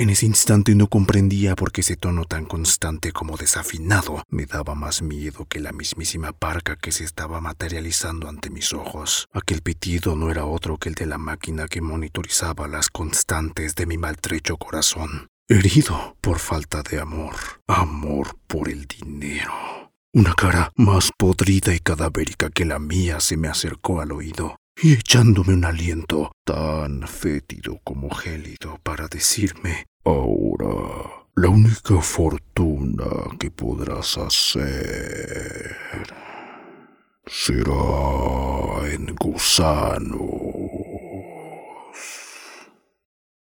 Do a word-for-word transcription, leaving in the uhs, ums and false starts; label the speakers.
Speaker 1: En ese instante no comprendía por qué ese tono tan constante como desafinado me daba más miedo que la mismísima parca que se estaba materializando ante mis ojos. Aquel pitido no era otro que el de la máquina que monitorizaba las constantes de mi maltrecho corazón, herido por falta de amor, amor por el dinero. Una cara más podrida y cadavérica que la mía se me acercó al oído y echándome un aliento tan fétido como gélido para decirme: ahora, la única fortuna que podrás hacer será en gusano.